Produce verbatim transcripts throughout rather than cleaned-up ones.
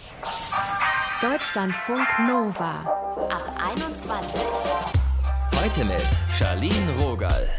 Deutschlandfunk Nova ab einundzwanzig. Heute mit Charlene Rogal.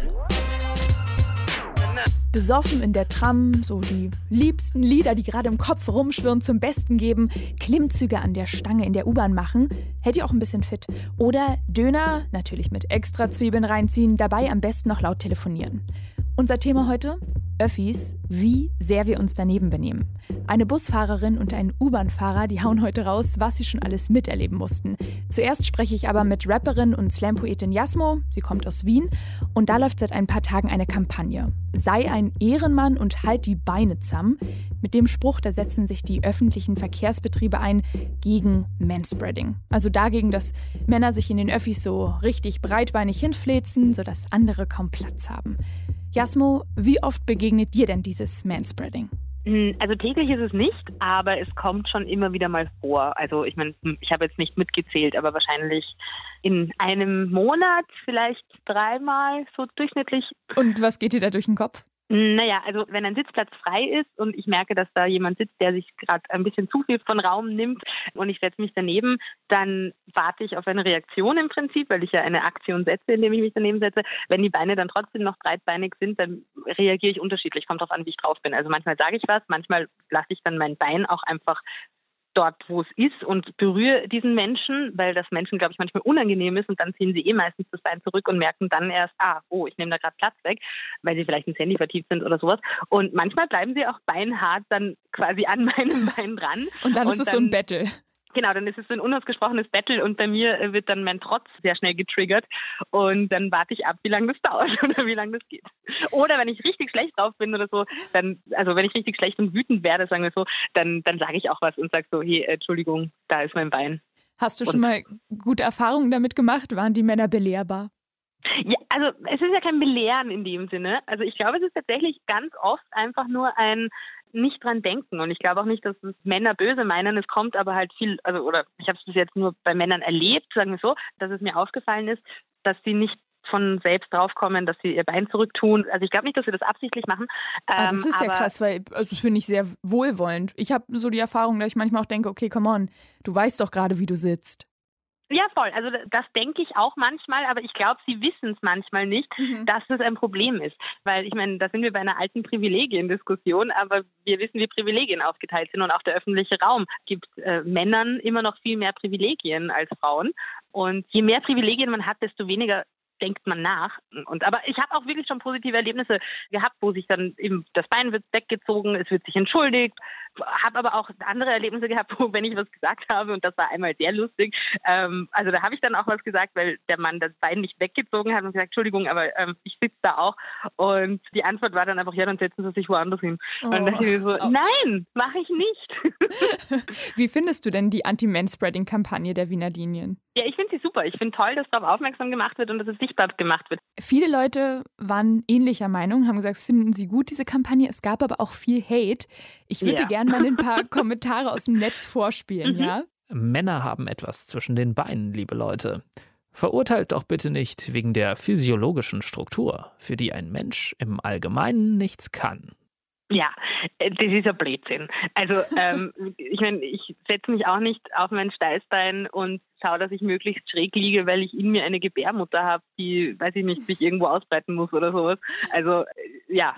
Besoffen in der Tram, so die liebsten Lieder, die gerade im Kopf rumschwirren, zum Besten geben, Klimmzüge an der Stange in der U-Bahn machen, hält ihr auch ein bisschen fit. Oder Döner, natürlich mit extra Zwiebeln reinziehen, dabei am besten noch laut telefonieren. Unser Thema heute? Öffis, wie sehr wir uns daneben benehmen. Eine Busfahrerin und ein U-Bahn-Fahrer, die hauen heute raus, was sie schon alles miterleben mussten. Zuerst spreche ich aber mit Rapperin und Slam-Poetin Jasmo, sie kommt aus Wien, und da läuft seit ein paar Tagen eine Kampagne. Sei ein Ehrenmann und halt die Beine zusammen. Mit dem Spruch, da setzen sich die öffentlichen Verkehrsbetriebe ein gegen Manspreading. Also dagegen, dass Männer sich in den Öffis so richtig breitbeinig hinfläzen, sodass andere kaum Platz haben. Jasmo, wie oft begegnet dir denn dieses Manspreading? Also täglich ist es nicht, aber es kommt schon immer wieder mal vor. Also ich meine, ich habe jetzt nicht mitgezählt, aber wahrscheinlich in einem Monat vielleicht dreimal so durchschnittlich. Und was geht dir da durch den Kopf? Naja, also wenn ein Sitzplatz frei ist und ich merke, dass da jemand sitzt, der sich gerade ein bisschen zu viel von Raum nimmt und ich setze mich daneben, dann warte ich auf eine Reaktion im Prinzip, weil ich ja eine Aktion setze, indem ich mich daneben setze. Wenn die Beine dann trotzdem noch breitbeinig sind, dann reagiere ich unterschiedlich. Kommt drauf an, wie ich drauf bin. Also manchmal sage ich was, manchmal lasse ich dann mein Bein auch einfach dort, wo es ist und berühre diesen Menschen, weil das Menschen, glaube ich, manchmal unangenehm ist und dann ziehen sie eh meistens das Bein zurück und merken dann erst, ah, oh, ich nehme da gerade Platz weg, weil sie vielleicht ins Handy vertieft sind oder sowas. Und manchmal bleiben sie auch beinhart dann quasi an meinem Bein dran. Und dann ist und es dann, so ein Battle. Genau, dann ist es so ein unausgesprochenes Battle und bei mir wird dann mein Trotz sehr schnell getriggert und dann warte ich ab, wie lange das dauert oder wie lange das geht. Oder wenn ich richtig schlecht drauf bin oder so, dann, also wenn ich richtig schlecht und wütend werde, sagen wir so, dann, dann sage ich auch was und sage so, hey, Entschuldigung, da ist mein Bein. Hast du und schon mal gute Erfahrungen damit gemacht? Waren die Männer belehrbar? Ja, also es ist ja kein Belehren in dem Sinne. Also ich glaube, es ist tatsächlich ganz oft einfach nur ein nicht dran denken. Und ich glaube auch nicht, dass es Männer böse meinen. Es kommt aber halt viel, also oder ich habe es bis jetzt nur bei Männern erlebt, sagen wir so, dass es mir aufgefallen ist, dass sie nicht von selbst draufkommen, dass sie ihr Bein zurücktun. Also ich glaube nicht, dass sie das absichtlich machen. Ah, das ist ja krass, weil also das finde ich sehr wohlwollend. Ich habe so die Erfahrung, dass ich manchmal auch denke, okay, come on, du weißt doch gerade, wie du sitzt. Ja, voll. Also das denke ich auch manchmal, aber ich glaube, sie wissen es manchmal nicht, mhm. dass das ein Problem ist. Weil ich meine, da sind wir bei einer alten Privilegiendiskussion, aber wir wissen, wie Privilegien aufgeteilt sind und auch der öffentliche Raum gibt äh, Männern immer noch viel mehr Privilegien als Frauen. Und je mehr Privilegien man hat, desto weniger denkt man nach. Und aber ich habe auch wirklich schon positive Erlebnisse gehabt, wo sich dann eben das Bein wird weggezogen, es wird sich entschuldigt. Habe aber auch andere Erlebnisse gehabt, wo wenn ich was gesagt habe und das war einmal sehr lustig. Ähm, also da habe ich dann auch was gesagt, weil der Mann das Bein nicht weggezogen hat und gesagt, Entschuldigung, aber ähm, ich sitze da auch. Und die Antwort war dann einfach, ja, dann setzen Sie sich woanders hin. Oh, und dann dachte ich so, ouch. Nein, mache ich nicht. Wie findest du denn die Anti-Manspreading-Kampagne der Wiener Linien? Ja, ich finde sie super. Ich finde toll, dass darauf aufmerksam gemacht wird und dass es sichtbar gemacht wird. Viele Leute waren ähnlicher Meinung, haben gesagt, finden sie gut, diese Kampagne. Es gab aber auch viel Hate. Ich würde ja. dir gerne mal ein paar Kommentare aus dem Netz vorspielen, mhm. ja? Männer haben etwas zwischen den Beinen, liebe Leute. Verurteilt doch bitte nicht wegen der physiologischen Struktur, für die ein Mensch im Allgemeinen nichts kann. Ja, das ist ein Blödsinn. Also ähm, ich meine, ich setze mich auch nicht auf mein Steißbein und schaue, dass ich möglichst schräg liege, weil ich in mir eine Gebärmutter habe, die, weiß ich nicht, sich irgendwo ausbreiten muss oder sowas. Also ja.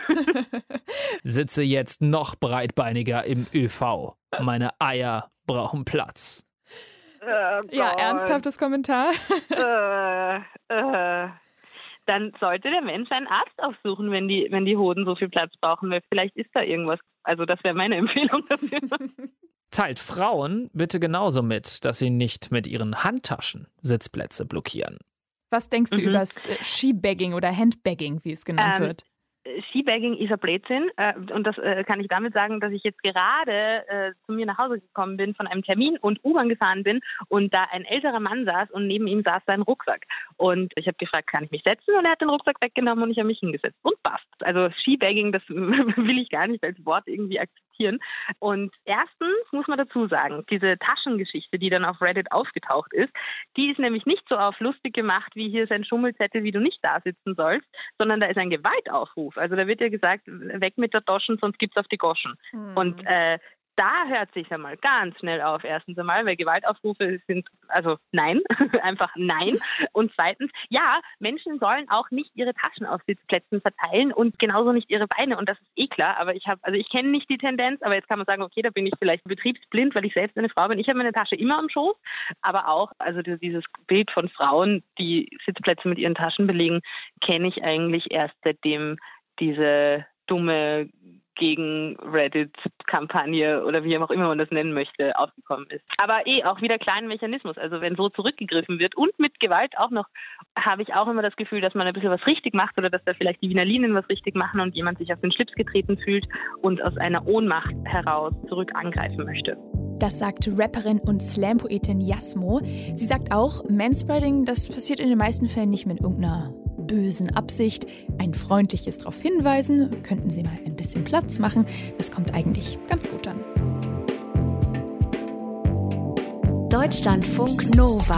Sitze jetzt noch breitbeiniger im ÖV. Meine Eier brauchen Platz. Oh ja, ernsthaftes Kommentar. äh, äh. Dann sollte der Mensch einen Arzt aufsuchen, wenn die, wenn die Hoden so viel Platz brauchen, weil vielleicht ist da irgendwas. Also das wäre meine Empfehlung dafür. Teilt Frauen bitte genauso mit, dass sie nicht mit ihren Handtaschen Sitzplätze blockieren. Was denkst du mhm. über das Skibagging oder Handbagging, wie es genannt ähm, wird? Skibagging ist ein Blödsinn und das kann ich damit sagen, dass ich jetzt gerade zu mir nach Hause gekommen bin von einem Termin und U-Bahn gefahren bin und da ein älterer Mann saß und neben ihm saß sein Rucksack. Und ich habe gefragt, kann ich mich setzen? Und er hat den Rucksack weggenommen und ich habe mich hingesetzt. Und passt. Also Skibagging, das will ich gar nicht als Wort irgendwie akzeptieren. Und erstens muss man dazu sagen, diese Taschengeschichte, die dann auf Reddit aufgetaucht ist, die ist nämlich nicht so auf lustig gemacht, wie hier ist ein Schummelzettel, wie du nicht da sitzen sollst, sondern da ist ein Gewaltaufruf. Also da wird ja gesagt, weg mit der Taschen, sonst gibt's auf die Goschen. Mhm. Und äh, da hört sich ja mal ganz schnell auf, erstens einmal, weil Gewaltaufrufe sind, also nein, einfach nein. Und zweitens, ja, Menschen sollen auch nicht ihre Taschen auf Sitzplätzen verteilen und genauso nicht ihre Beine. Und das ist eh klar, aber ich habe, also ich kenne nicht die Tendenz, aber jetzt kann man sagen, okay, da bin ich vielleicht betriebsblind, weil ich selbst eine Frau bin. Ich habe meine Tasche immer am Schoß, aber auch, also dieses Bild von Frauen, die Sitzplätze mit ihren Taschen belegen, kenne ich eigentlich erst seitdem diese dumme gegen Reddit-Kampagne oder wie auch immer man das nennen möchte, aufgekommen ist. Aber eh auch wieder kleinen Mechanismus. Also wenn so zurückgegriffen wird und mit Gewalt auch noch, habe ich auch immer das Gefühl, dass man ein bisschen was richtig macht oder dass da vielleicht die Wiener Linien was richtig machen und jemand sich auf den Schlips getreten fühlt und aus einer Ohnmacht heraus zurück angreifen möchte. Das sagt Rapperin und Slam-Poetin Jasmo. Sie sagt auch, Manspreading, das passiert in den meisten Fällen nicht mit irgendeiner bösen Absicht. Ein freundliches darauf hinweisen, könnten Sie mal ein bisschen Platz machen. Das kommt eigentlich ganz gut an. Deutschlandfunk Nova.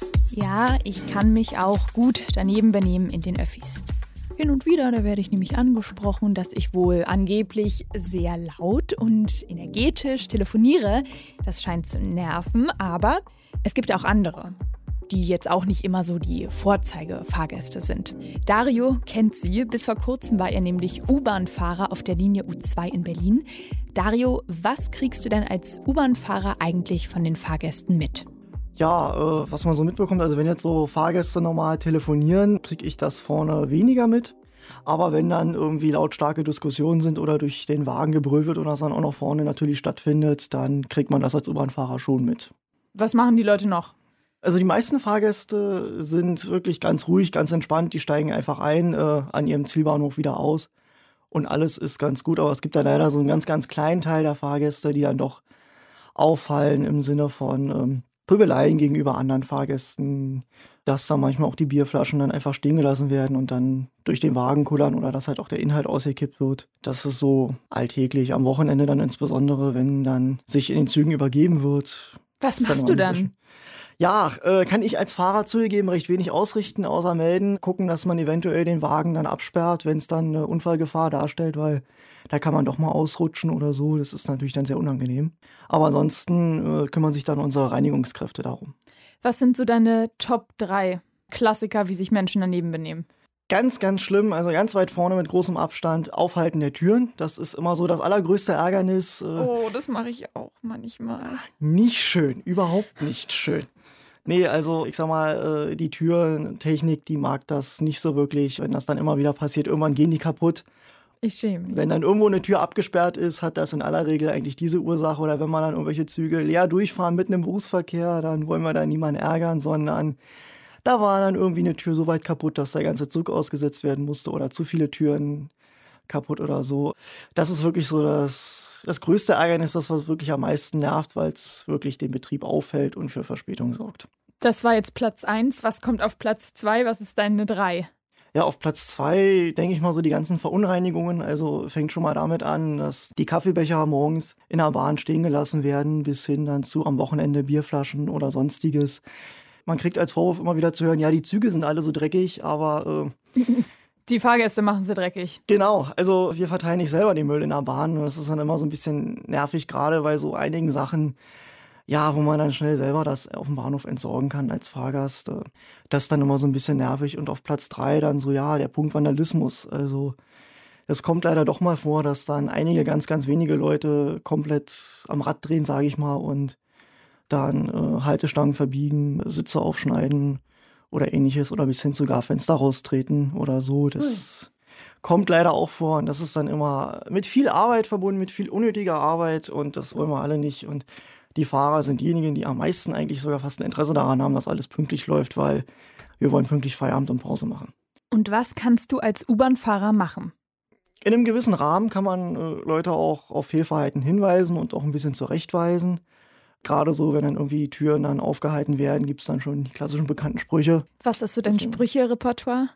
Ja, ich kann mich auch gut daneben benehmen in den Öffis. Hin und wieder, da werde ich nämlich angesprochen, dass ich wohl angeblich sehr laut und energetisch telefoniere. Das scheint zu nerven, aber es gibt auch andere, die jetzt auch nicht immer so die Vorzeigefahrgäste sind. Dario kennt sie. Bis vor kurzem war er nämlich U-Bahn-Fahrer auf der Linie U zwei in Berlin. Dario, was kriegst du denn als U-Bahn-Fahrer eigentlich von den Fahrgästen mit? Ja, äh, was man so mitbekommt, also wenn jetzt so Fahrgäste normal telefonieren, kriege ich das vorne weniger mit. Aber wenn dann irgendwie lautstarke Diskussionen sind oder durch den Wagen gebrüllt wird und das dann auch noch vorne natürlich stattfindet, dann kriegt man das als U-Bahn-Fahrer schon mit. Was machen die Leute noch? Also die meisten Fahrgäste sind wirklich ganz ruhig, ganz entspannt. Die steigen einfach ein, äh, an ihrem Zielbahnhof wieder aus und alles ist ganz gut. Aber es gibt da leider so einen ganz, ganz kleinen Teil der Fahrgäste, die dann doch auffallen im Sinne von ähm, Pöbeleien gegenüber anderen Fahrgästen, dass da manchmal auch die Bierflaschen dann einfach stehen gelassen werden und dann durch den Wagen kullern oder dass halt auch der Inhalt ausgekippt wird. Das ist so alltäglich, am Wochenende dann insbesondere, wenn dann sich in den Zügen übergeben wird. Was machst du dann? Ja, äh, kann ich als Fahrer zugegeben recht wenig ausrichten, außer melden, gucken, dass man eventuell den Wagen dann absperrt, wenn es dann eine Unfallgefahr darstellt, weil da kann man doch mal ausrutschen oder so. Das ist natürlich dann sehr unangenehm. Aber ansonsten äh, kümmern sich dann unsere Reinigungskräfte darum. Was sind so deine Top drei Klassiker, wie sich Menschen daneben benehmen? Ganz, ganz schlimm, also ganz weit vorne mit großem Abstand, Aufhalten der Türen. Das ist immer so das allergrößte Ärgernis. Äh, oh, das mache ich auch manchmal. Nicht schön, überhaupt nicht schön. Nee, also ich sag mal, die Türentechnik, die mag das nicht so wirklich. Wenn das dann immer wieder passiert, irgendwann gehen die kaputt. Ich schäme mich. Wenn dann irgendwo eine Tür abgesperrt ist, hat das in aller Regel eigentlich diese Ursache. Oder wenn man dann irgendwelche Züge leer durchfahren mitten im Berufsverkehr, dann wollen wir da niemanden ärgern, sondern da war dann irgendwie eine Tür so weit kaputt, dass der ganze Zug ausgesetzt werden musste oder zu viele Türen kaputt oder so. Das ist wirklich so das, das größte Ärgernis, das was wirklich am meisten nervt, weil es wirklich den Betrieb auffällt und für Verspätung sorgt. Das war jetzt Platz eins. Was kommt auf Platz zwei? Was ist deine drei? Ja, auf Platz zwei denke ich mal so die ganzen Verunreinigungen. Also fängt schon mal damit an, dass die Kaffeebecher morgens in der Bahn stehen gelassen werden, bis hin dann zu am Wochenende Bierflaschen oder sonstiges. Man kriegt als Vorwurf immer wieder zu hören, ja, die Züge sind alle so dreckig, aber äh, die Fahrgäste machen sie dreckig. Genau, also wir verteilen nicht selber den Müll in der Bahn. Und das ist dann immer so ein bisschen nervig, gerade bei so einigen Sachen, ja, wo man dann schnell selber das auf dem Bahnhof entsorgen kann als Fahrgast. Das ist dann immer so ein bisschen nervig. Und auf Platz drei dann so, ja, der Punkt Vandalismus. Also es kommt leider doch mal vor, dass dann einige ganz, ganz wenige Leute komplett am Rad drehen, sage ich mal, und dann äh, Haltestangen verbiegen, Sitze aufschneiden oder ähnliches oder bis hin sogar Fenster raustreten oder so. Das hm. kommt leider auch vor und das ist dann immer mit viel Arbeit verbunden, mit viel unnötiger Arbeit und das wollen wir alle nicht. Und die Fahrer sind diejenigen, die am meisten eigentlich sogar fast ein Interesse daran haben, dass alles pünktlich läuft, weil wir wollen pünktlich Feierabend und Pause machen. Und was kannst du als U-Bahn-Fahrer machen? In einem gewissen Rahmen kann man äh, Leute auch auf Fehlverhalten hinweisen und auch ein bisschen zurechtweisen. Gerade so, wenn dann irgendwie Türen dann aufgehalten werden, gibt es dann schon die klassischen bekannten Sprüche. Was ist so dein Sprüche-Repertoire?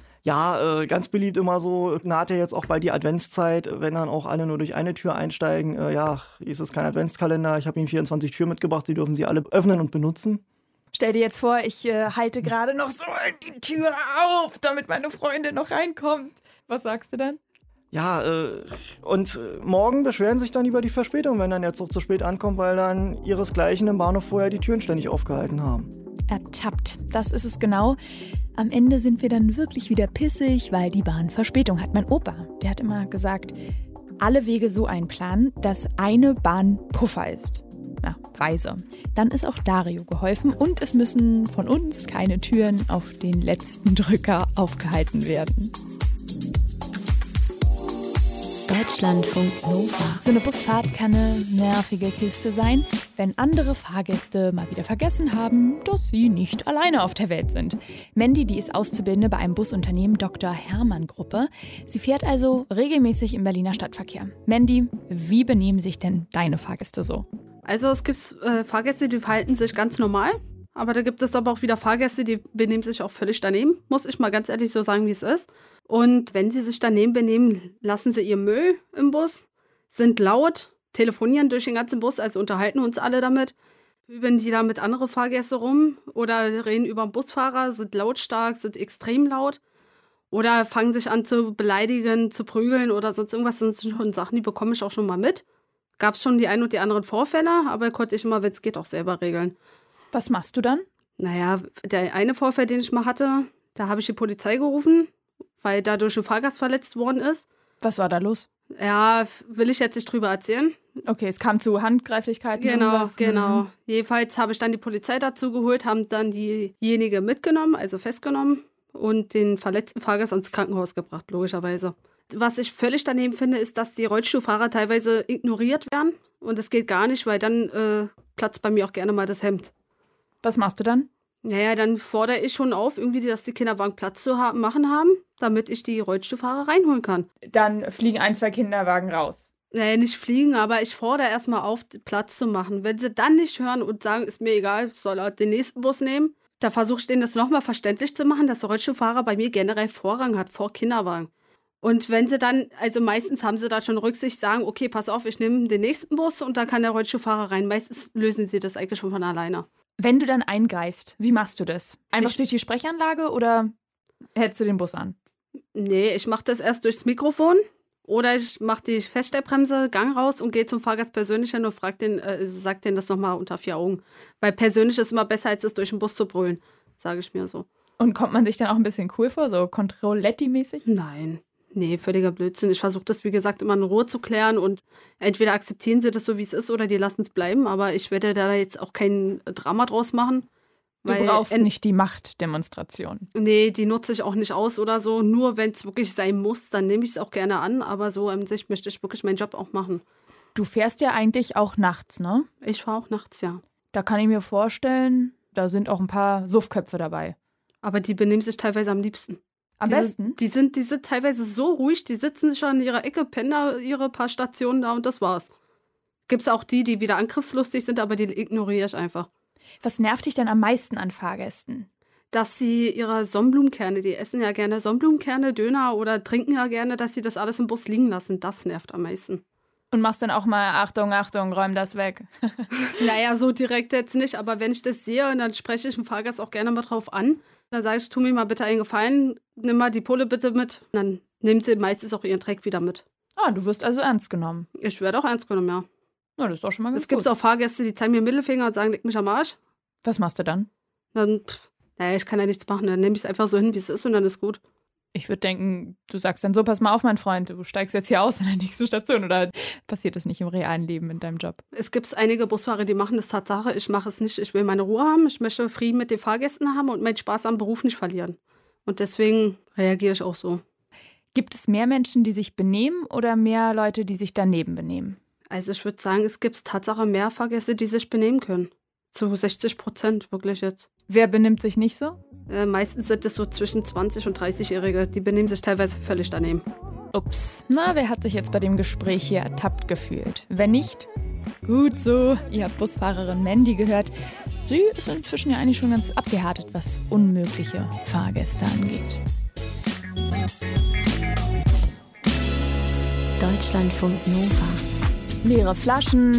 Ja, äh, ganz beliebt immer so, naht ja jetzt auch bald die Adventszeit, wenn dann auch alle nur durch eine Tür einsteigen. Äh, ja, ist es kein Adventskalender, ich habe Ihnen vierundzwanzig Türen mitgebracht, Sie dürfen sie alle öffnen und benutzen. Stell dir jetzt vor, ich äh, halte gerade noch so die Tür auf, damit meine Freundin noch reinkommt. Was sagst du dann? Ja, äh, und morgen beschweren sich dann über die Verspätung, wenn dann der Zug zu spät ankommt, weil dann ihresgleichen im Bahnhof vorher die Türen ständig aufgehalten haben. Ertappt, das ist es genau. Am Ende sind wir dann wirklich wieder pissig, weil die Bahn Verspätung hat. Mein Opa, der hat immer gesagt, alle Wege so einplanen, dass eine Bahn Puffer ist. Na, weise. Dann ist auch Dario geholfen und es müssen von uns keine Türen auf den letzten Drücker aufgehalten werden. Deutschlandfunk Nova. So eine Busfahrt kann eine nervige Kiste sein, wenn andere Fahrgäste mal wieder vergessen haben, dass sie nicht alleine auf der Welt sind. Mandy, die ist Auszubildende bei einem Busunternehmen Doktor Hermann Gruppe. Sie fährt also regelmäßig im Berliner Stadtverkehr. Mandy, wie benehmen sich denn deine Fahrgäste so? Also es gibt äh, Fahrgäste, die verhalten sich ganz normal. Aber da gibt es aber auch wieder Fahrgäste, die benehmen sich auch völlig daneben. Muss ich mal ganz ehrlich so sagen, wie es ist. Und wenn sie sich daneben benehmen, lassen sie ihr Müll im Bus, sind laut, telefonieren durch den ganzen Bus, also unterhalten uns alle damit, üben die da mit anderen Fahrgästen rum oder reden über den Busfahrer, sind lautstark, sind extrem laut oder fangen sich an zu beleidigen, zu prügeln oder sonst irgendwas. Das sind schon Sachen, die bekomme ich auch schon mal mit. Gab es schon die ein und die anderen Vorfälle, aber konnte ich immer, wenn es geht, auch selber regeln. Was machst du dann? Naja, der eine Vorfall, den ich mal hatte, da habe ich die Polizei gerufen, weil dadurch ein Fahrgast verletzt worden ist. Was war da los? Ja, will ich jetzt nicht drüber erzählen. Okay, es kam zu Handgreiflichkeiten. Genau, irgendwas. genau. Mhm. Jedenfalls habe ich dann die Polizei dazu geholt, haben dann diejenige mitgenommen, also festgenommen und den verletzten Fahrgast ans Krankenhaus gebracht, logischerweise. Was ich völlig daneben finde, ist, dass die Rollstuhlfahrer teilweise ignoriert werden. Und das geht gar nicht, weil dann äh, platzt bei mir auch gerne mal das Hemd. Was machst du dann? Naja, dann fordere ich schon auf, irgendwie, dass die Kinderwagen Platz zu ha- machen haben, damit ich die Rollstuhlfahrer reinholen kann. Dann fliegen ein, zwei Kinderwagen raus. Naja, nicht fliegen, aber ich fordere erstmal auf, Platz zu machen. Wenn sie dann nicht hören und sagen, ist mir egal, soll er den nächsten Bus nehmen, da versuche ich denen das nochmal verständlich zu machen, dass der Rollstuhlfahrer bei mir generell Vorrang hat vor Kinderwagen. Und wenn sie dann, also meistens haben sie da schon Rücksicht, sagen, okay, pass auf, ich nehme den nächsten Bus und dann kann der Rollstuhlfahrer rein. Meistens lösen sie das eigentlich schon von alleine. Wenn du dann eingreifst, wie machst du das? Einfach Ich- durch die Sprechanlage oder hältst du den Bus an? Nee, ich mache das erst durchs Mikrofon oder ich mache die Feststellbremse, Gang raus und gehe zum Fahrgast persönlich hin und frag den, äh, sag denen das nochmal unter vier Augen. Weil persönlich ist immer besser, als es durch den Bus zu brüllen, sage ich mir so. Und kommt man sich dann auch ein bisschen cool vor, so Controletti-mäßig? Nein, nee, völliger Blödsinn. Ich versuche das, wie gesagt, immer in Ruhe zu klären und entweder akzeptieren sie das so, wie es ist, oder die lassen es bleiben. Aber ich werde da jetzt auch kein Drama draus machen. Du weil brauchst en- nicht die Machtdemonstration. Nee, die nutze ich auch nicht aus oder so. Nur wenn es wirklich sein muss, dann nehme ich es auch gerne an. Aber so an sich möchte ich wirklich meinen Job auch machen. Du fährst ja eigentlich auch nachts, ne? Ich fahre auch nachts, ja. Da kann ich mir vorstellen, da sind auch ein paar Suffköpfe dabei. Aber die benehmen sich teilweise am liebsten. Am die besten? Sind, die, sind, die sind teilweise so ruhig, die sitzen schon in ihrer Ecke, pennen da ihre paar Stationen da und das war's. Gibt's auch die, die wieder angriffslustig sind, aber die ignoriere ich einfach. Was nervt dich denn am meisten an Fahrgästen? Dass sie ihre Sonnenblumenkerne, die essen ja gerne Sonnenblumenkerne, Döner oder trinken ja gerne, dass sie das alles im Bus liegen lassen. Das nervt am meisten. Und machst dann auch mal, Achtung, Achtung, räum das weg. Naja, so direkt jetzt nicht, aber wenn ich das sehe, und dann spreche ich den Fahrgast auch gerne mal drauf an. Dann sage ich, tu mir mal bitte einen Gefallen, nimm mal die Pulle bitte mit. Und dann nimmt sie meistens auch ihren Dreck wieder mit. Ah, du wirst also ernst genommen. Ich werde auch ernst genommen, ja. Na, das ist doch schon mal ganz Es gibt gut. auch Fahrgäste, die zeigen mir den Mittelfinger und sagen, leg mich am Arsch. Was machst du dann? Dann, pff, naja, ich kann ja nichts machen. Dann nehme ich es einfach so hin, wie es ist und dann ist gut. Ich würde denken, du sagst dann so, pass mal auf, mein Freund, du steigst jetzt hier aus in der nächsten Station. Oder passiert das nicht im realen Leben in deinem Job? Es gibt einige Busfahrer, die machen das Tatsache. Ich mache es nicht. Ich will meine Ruhe haben. Ich möchte Frieden mit den Fahrgästen haben und meinen Spaß am Beruf nicht verlieren. Und deswegen reagiere ich auch so. Gibt es mehr Menschen, die sich benehmen oder mehr Leute, die sich daneben benehmen? Also ich würde sagen, es gibt Tatsache mehr Fahrgäste, die sich benehmen können. Zu sechzig Prozent, wirklich jetzt. Wer benimmt sich nicht so? Äh, meistens sind es so zwischen zwanzig- und dreißig-Jährige. Die benehmen sich teilweise völlig daneben. Ups, na, wer hat sich jetzt bei dem Gespräch hier ertappt gefühlt? Wenn nicht, gut so, ihr habt Busfahrerin Mandy gehört. Sie ist inzwischen ja eigentlich schon ganz abgehärtet, was unmögliche Fahrgäste angeht. Deutschlandfunk Nova. Leere Flaschen,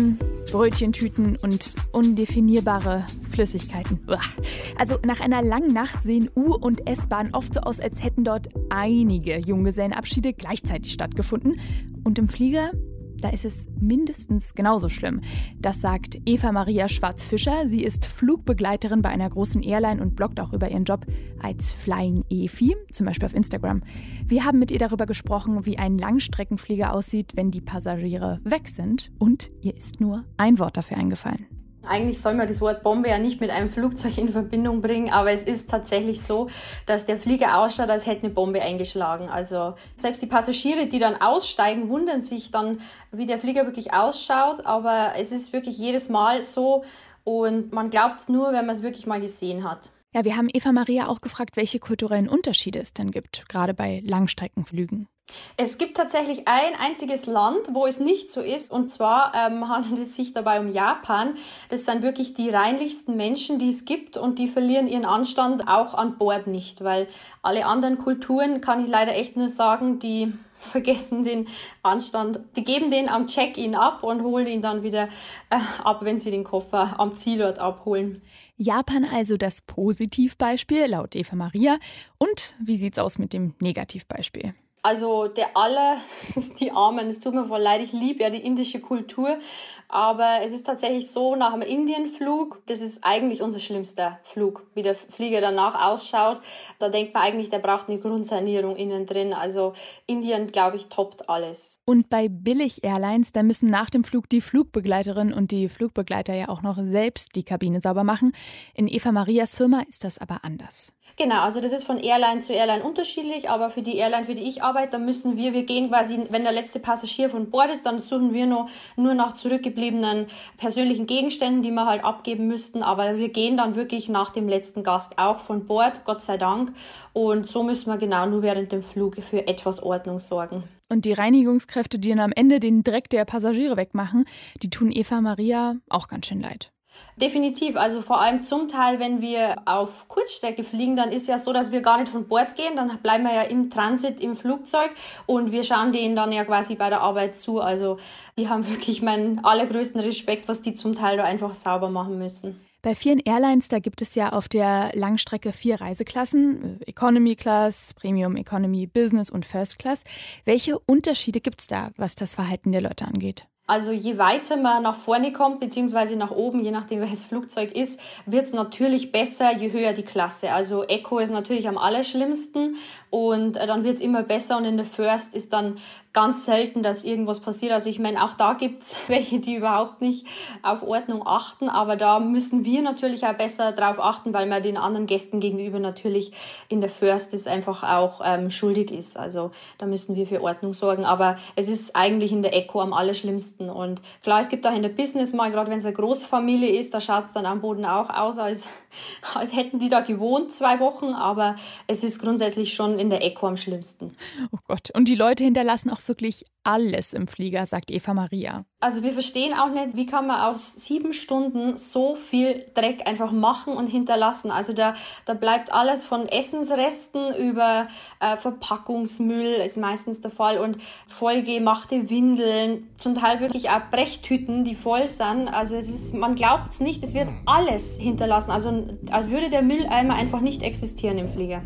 Brötchentüten und undefinierbare Flüssigkeiten. Uah. Also nach einer langen Nacht sehen U- und S-Bahn oft so aus, als hätten dort einige Junggesellenabschiede gleichzeitig stattgefunden. Und im Flieger, da ist es mindestens genauso schlimm. Das sagt Eva Maria Schwarz-Fischer. Sie ist Flugbegleiterin bei einer großen Airline und bloggt auch über ihren Job als Flying Efi, zum Beispiel auf Instagram. Wir haben mit ihr darüber gesprochen, wie ein Langstreckenflieger aussieht, wenn die Passagiere weg sind. Und ihr ist nur ein Wort dafür eingefallen. Eigentlich soll man das Wort Bombe ja nicht mit einem Flugzeug in Verbindung bringen, aber es ist tatsächlich so, dass der Flieger ausschaut, als hätte eine Bombe eingeschlagen. Also selbst die Passagiere, die dann aussteigen, wundern sich dann, wie der Flieger wirklich ausschaut, aber es ist wirklich jedes Mal so und man glaubt es nur, wenn man es wirklich mal gesehen hat. Ja, wir haben Eva Maria auch gefragt, welche kulturellen Unterschiede es denn gibt, gerade bei Langstreckenflügen. Es gibt tatsächlich ein einziges Land, wo es nicht so ist, und zwar ähm, handelt es sich dabei um Japan. Das sind wirklich die reinlichsten Menschen, die es gibt, und die verlieren ihren Anstand auch an Bord nicht, weil alle anderen Kulturen, kann ich leider echt nur sagen, die vergessen den Anstand. Die geben den am Check-in ab und holen ihn dann wieder äh, ab, wenn sie den Koffer am Zielort abholen. Japan also das Positivbeispiel laut Eva Maria. Und wie sieht's aus mit dem Negativbeispiel? Also der aller, die Armen, es tut mir voll leid, ich liebe ja die indische Kultur, aber es ist tatsächlich so, nach einem Indienflug, das ist eigentlich unser schlimmster Flug, wie der Flieger danach ausschaut, da denkt man eigentlich, der braucht eine Grundsanierung innen drin, also Indien, glaube ich, toppt alles. Und bei Billig-Airlines, da müssen nach dem Flug die Flugbegleiterin und die Flugbegleiter ja auch noch selbst die Kabine sauber machen. In Eva Marias Firma ist das aber anders. Genau, also das ist von Airline zu Airline unterschiedlich, aber für die Airline, für die ich arbeite, da müssen wir, wir gehen quasi, wenn der letzte Passagier von Bord ist, dann suchen wir nur, nur nach zurückgebliebenen persönlichen Gegenständen, die wir halt abgeben müssten, aber wir gehen dann wirklich nach dem letzten Gast auch von Bord, Gott sei Dank, und so müssen wir genau nur während dem Flug für etwas Ordnung sorgen. Und die Reinigungskräfte, die dann am Ende den Dreck der Passagiere wegmachen, die tun Eva Maria auch ganz schön leid. Definitiv, also vor allem zum Teil, wenn wir auf Kurzstrecke fliegen, dann ist ja so, dass wir gar nicht von Bord gehen, dann bleiben wir ja im Transit im Flugzeug und wir schauen denen dann ja quasi bei der Arbeit zu. Also die haben wirklich meinen allergrößten Respekt, was die zum Teil da einfach sauber machen müssen. Bei vielen Airlines, da gibt es ja auf der Langstrecke vier Reiseklassen, Economy Class, Premium Economy, Business und First Class. Welche Unterschiede gibt es da, was das Verhalten der Leute angeht? Also je weiter man nach vorne kommt, beziehungsweise nach oben, je nachdem welches Flugzeug ist, wird es natürlich besser, je höher die Klasse. Also Eco ist natürlich am allerschlimmsten und dann wird es immer besser und in der First ist dann ganz selten, dass irgendwas passiert. Also ich meine, auch da gibt es welche, die überhaupt nicht auf Ordnung achten, aber da müssen wir natürlich auch besser drauf achten, weil man den anderen Gästen gegenüber natürlich in der First ist einfach auch ähm, schuldig ist. Also da müssen wir für Ordnung sorgen, aber es ist eigentlich in der Eco am allerschlimmsten. Und klar, es gibt auch in der Business mal, gerade wenn es eine Großfamilie ist, da schaut es dann am Boden auch aus, als, als hätten die da gewohnt zwei Wochen, aber es ist grundsätzlich schon in der Eco am schlimmsten. Oh Gott, und die Leute hinterlassen auch wirklich alles im Flieger, sagt Eva Maria. Also wir verstehen auch nicht, wie kann man aus sieben Stunden so viel Dreck einfach machen und hinterlassen. Also da, da bleibt alles von Essensresten über äh, Verpackungsmüll, ist meistens der Fall, und vollgemachte Windeln, zum Teil wirklich auch Brechtüten, die voll sind. Also es ist, man glaubt es nicht, es wird alles hinterlassen. Also als würde der Mülleimer einfach nicht existieren im Flieger.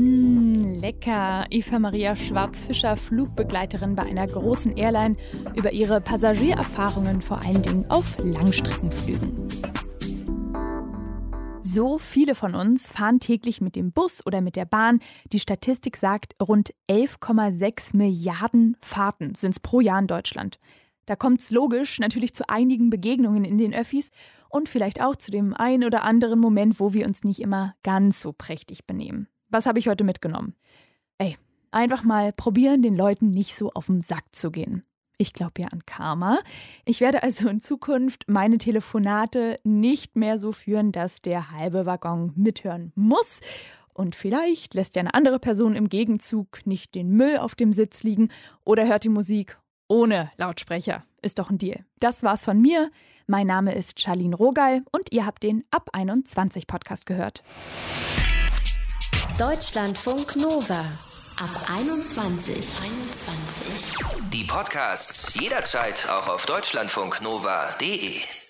Mmh, lecker. Eva Maria Schwarz-Fischer, Flugbegleiterin bei einer großen Airline, über ihre Passagiererfahrungen vor allen Dingen auf Langstreckenflügen. So viele von uns fahren täglich mit dem Bus oder mit der Bahn. Die Statistik sagt, rund elf Komma sechs Milliarden Fahrten sind es pro Jahr in Deutschland. Da kommt es logisch natürlich zu einigen Begegnungen in den Öffis und vielleicht auch zu dem einen oder anderen Moment, wo wir uns nicht immer ganz so prächtig benehmen. Was habe ich heute mitgenommen? Ey, einfach mal probieren, den Leuten nicht so auf den Sack zu gehen. Ich glaube ja an Karma. Ich werde also in Zukunft meine Telefonate nicht mehr so führen, dass der halbe Waggon mithören muss. Und vielleicht lässt ja eine andere Person im Gegenzug nicht den Müll auf dem Sitz liegen oder hört die Musik ohne Lautsprecher. Ist doch ein Deal. Das war's von mir. Mein Name ist Charlene Rogal und ihr habt den Ab einundzwanzig Podcast gehört. Deutschlandfunk Nova Ab einundzwanzig. einundzwanzig. Die Podcasts jederzeit auch auf deutschlandfunknova punkt de.